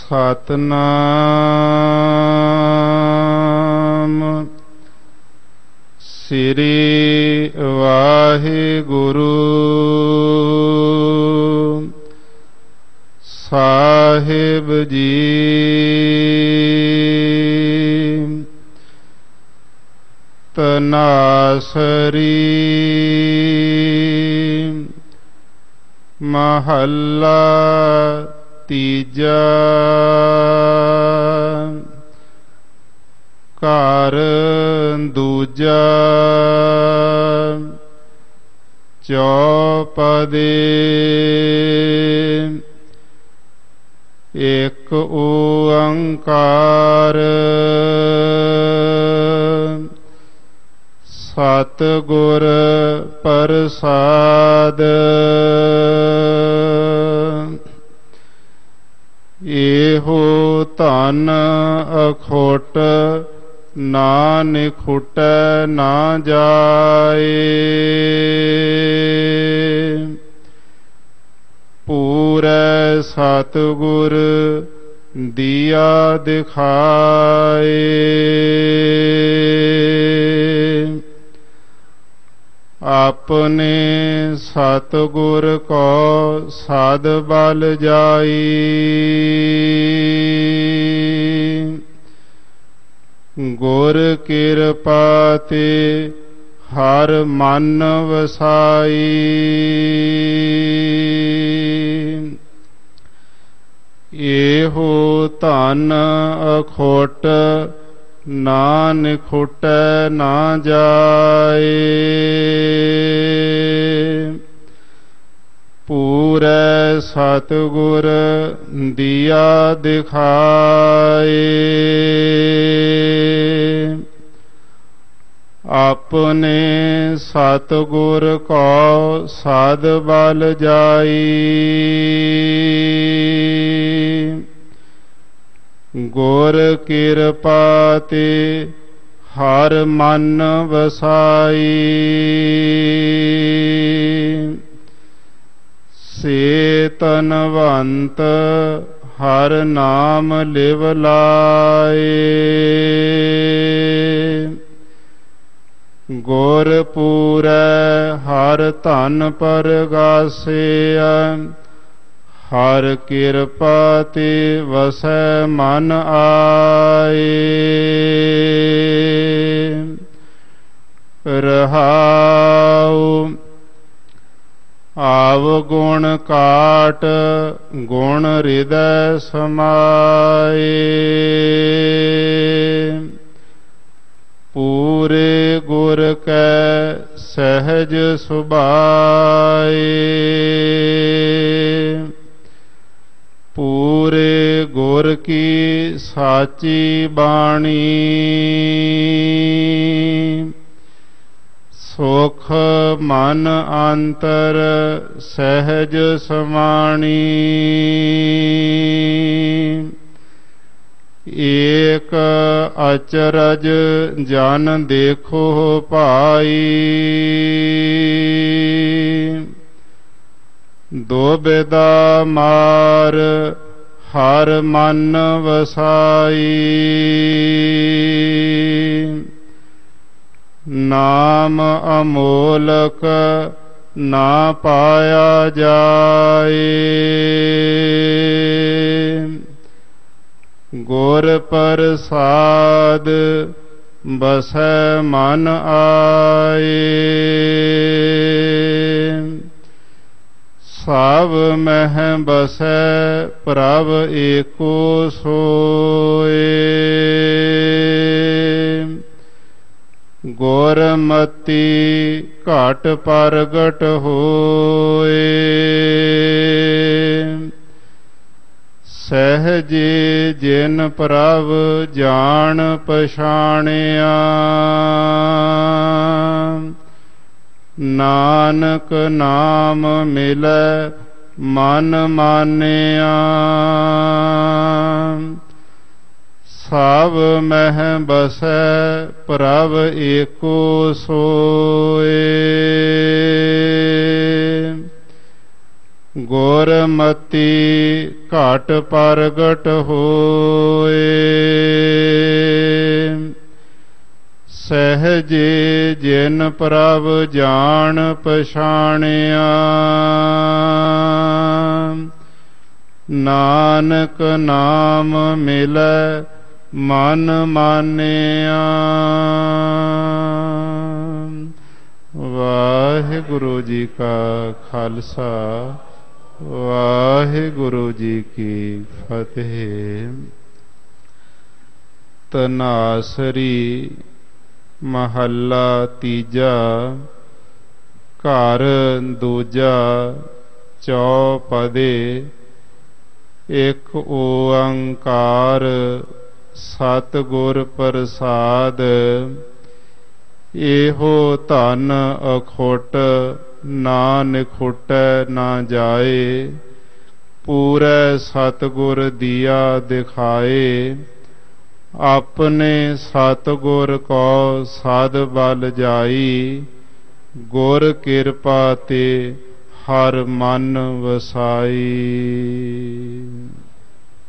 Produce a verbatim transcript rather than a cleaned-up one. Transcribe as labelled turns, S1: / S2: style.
S1: ਸਤਨਾਮ ਸ੍ਰੀ ਵਾਹਿਗੁਰੂ ਸਾਹਿਬ ਜੀ। ਤਨਾਸਰੀ ਮਹੱਲਾ ਤੀਜਾ। ਘਰ ਦੂਜਾ ਚੌਪਦੇ। ਏਕ ਓੰਕਾਰ ਸਤਿਗੁਰ ਪ੍ਰਸਾਦ। ਇਹੋ ਧਨ ਅਖੋਟ ਨਾ ਨਿਖੁਟੈ ਨਾ ਜਾਏ। ਪੂਰੈ ਸਤਿਗੁਰ ਦੀਆ ਦਿਖਾਏ। ਆਪਣੇ ਸਤਿਗੁਰ ਕੋ ਸਦ ਬਲ ਜਾਈ। ਗੁਰ ਕਿਰਪਾ ਤੇ ਹਰ ਮਨ ਵਸਾਈ। ਇਹੋ ਧਨ ਅਖੋਟ ਨਾ ਨਿਖੁਟੈ ਨਾ ਜਾਏ। ਪੂਰੈ ਸਤਿਗੁਰ ਦੀਆ ਦਿਖਾਏ। ਆਪਣੇ ਸਤਿਗੁਰ ਕੋ ਸਦ ਬਲ ਜਾਈ। ਗੁਰ ਕਿਰਪਾ ਤੇ ਹਰ ਮਨ ਵਸਾਈ। ਸੇ ਧਨਵੰਤ ਹਰ ਨਾਮ ਲਿਵ ਲਾਏ। ਗੁਰ ਪੂਰੈ ਹਰ ਧਨ ਪਰਗਾਸਿਆ। ਹਰ ਕਿਰਪਾ ਤੇ ਵਸੈ ਮਨ ਆਏ। ਰਹਾਉ ਆਵਗੁਣ ਕਾਟ ਗੁਣ ਹਿਰਦੈ ਸਮਾਏ। ਪੂਰੇ ਗੁਰ ਕੈ ਸਹਿਜ ਸੁਭਾਏ। ਪੂਰੇ ਗੁਰ ਕੀ ਸਾਚੀ ਬਾਣੀ। ਸੁਖ ਮਨ ਅੰਤਰ ਸਹਿਜ ਸਮਾਣੀ। ਏਕ ਅਚਰਜ ਜਨ ਦੇਖੋ ਭਾਈ। ਦੁਬਿਧਾ ਮਾਰ ਹਰ ਮਨ ਵਸਾਈ। ਨਾਮ ਅਮੋਲਕ ਨਾ ਪਾਇਆ ਜਾਏ। ਗੁਰ ਪ੍ਰਸਾਦ ਬਸੈ ਮਨ ਆਏ। ਸਭ ਮਹਿ ਬਸੈ ਪ੍ਰਭ ਏਕੋ ਸੋਏ। ਗੁਰਮਤਿ ਘਟ ਪ੍ਰਗਟ ਹੋਏ। ਸਹਿਜੇ ਜਿਨ ਪ੍ਰਭ ਜਾਣ ਪਛਾਣਿਆ। ਨਾਨਕ ਨਾਮ ਮਿਲੈ ਮਨ ਮਾਨਿਆ। ਸਭ ਮਹਿ ਬਸੈ ਪ੍ਰਭ ਏਕੋ ਸੋਏ। ਗੁਰਮਤੀ ਘਾਟ ਪ੍ਰਗਟ ਹੋਏ, ਸਹਿਜੇ ਜਿਨ ਪ੍ਰਭ ਜਾਣ ਪਛਾਣਿਆ, ਨਾਨਕ ਨਾਮ ਮਿਲੈ ਮਨ ਮਾਨਿਆ। ਵਾਹਿਗੁਰੂ ਜੀ ਕਾ ਖਾਲਸਾ, ਵਾਹਿਗੁਰੂ ਜੀ ਕੀ ਫਤਿਹ। ਤਨਾਸਰੀ ਮਹੱਲਾ ਤੀਜਾ। ਘਰ ਦੂਜਾ ਚੌਪਦੇ। ਇਕ ਓੰਕਾਰ ਸਤਿਗੁਰ ਪ੍ਰਸਾਦ, ਇਹੋ ਧਨ ਅਖੁੱਟ ਨਾ ਨਿਖੁਟੈ ਨਾ ਜਾਏ, ਪੂਰੈ ਸਤਿਗੁਰ ਦੀਆ ਦਿਖਾਏ, ਆਪਣੇ ਸਤਿਗੁਰ ਕੋ ਸਦ ਬਲ ਜਾਈ, ਗੁਰ ਕਿਰਪਾ ਤੇ ਹਰ ਮਨ ਵਸਾਈ।